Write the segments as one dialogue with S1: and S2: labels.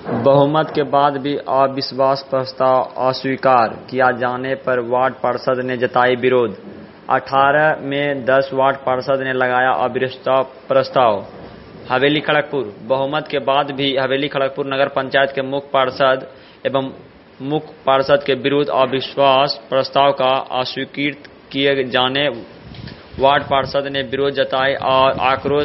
S1: बहुमत के बाद भी अविश्वास प्रस्ताव अस्वीकार किया जाने पर वार्ड पार्षद ने जताई विरोध। 18 में 10 वार्ड पार्षद ने लगाया अविश्वास प्रस्ताव। हवेली खड़गपुर। बहुमत के बाद भी हवेली खड़गपुर नगर पंचायत के मुख्य पार्षद एवं मुख्य पार्षद के विरुद्ध अविश्वास प्रस्ताव का अस्वीकृत किए जाने वार्ड पार्षद ने विरोध जताए और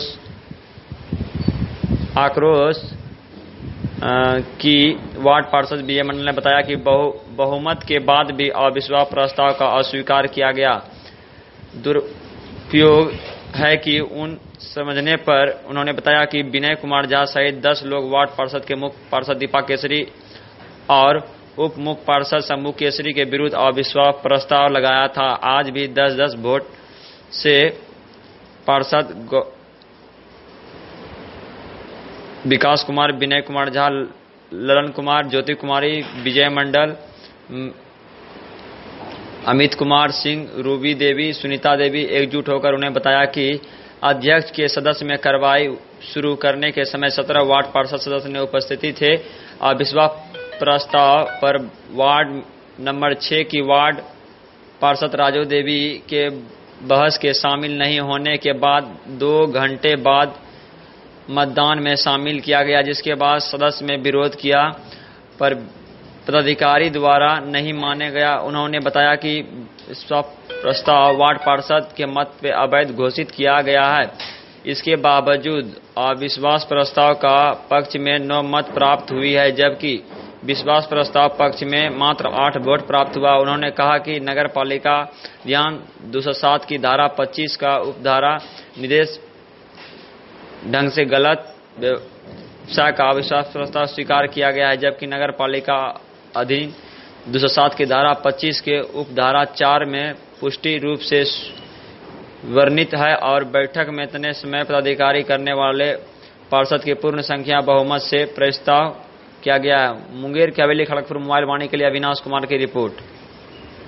S1: आक्रोश की वार्ड पार्षद बीए मंडल ने बताया कि बहुमत के बाद भी अविश्वास प्रस्ताव का अस्वीकार किया गया। दुरुपयोग है कि उन समझने पर उन्होंने बताया कि विनय कुमार झा सहित 10 लोग वार्ड पार्षद के मुख्य पार्षद दीपा केसरी और उप मुख्य पार्षद शंभू केसरी के विरुद्ध अविश्वास प्रस्ताव लगाया था। आज भी 10-10 वोट से पार्षद विकास कुमार, विनय कुमार झा, ललन कुमार, ज्योति कुमारी, विजय मंडल, अमित कुमार सिंह, रूबी देवी, सुनीता देवी एकजुट होकर उन्हें बताया कि अध्यक्ष के सदस्य में कार्रवाई शुरू करने के समय 17 वार्ड पार्षद सदस्य ने उपस्थिति थे। अविश्वास प्रस्ताव पर वार्ड नंबर 6 की वार्ड पार्षद राजू देवी के बहस के शामिल नहीं होने के बाद 2 घंटे बाद मतदान में शामिल किया गया, जिसके बाद सदस्य में विरोध किया पर पदाधिकारी द्वारा नहीं माने गया। उन्होंने बताया कि प्रस्ताव वार्ड पार्षद के मत पे अवैध घोषित किया गया है। इसके बावजूद अविश्वास प्रस्ताव का पक्ष में 9 मत प्राप्त हुई है, जबकि विश्वास प्रस्ताव पक्ष में मात्र 8 वोट प्राप्त हुआ। उन्होंने कहा कि नगर पालिका अधिनियम 207 की धारा 25 का उपधारा निर्देश ढंग से गलत व्यवसाय का अविश्वास प्रस्ताव स्वीकार किया गया है, जबकि नगर पालिका अधिनियम 207 की धारा 25 के उपधारा 4 में पुष्टि रूप से वर्णित है और बैठक में इतने समय पदाधिकारी करने वाले पार्षद की पूर्ण संख्या बहुमत से प्रस्ताव किया गया है। मुंगेर की हवेली खड़गपुर मोबाइल वाणी के लिए अविनाश कुमार की रिपोर्ट।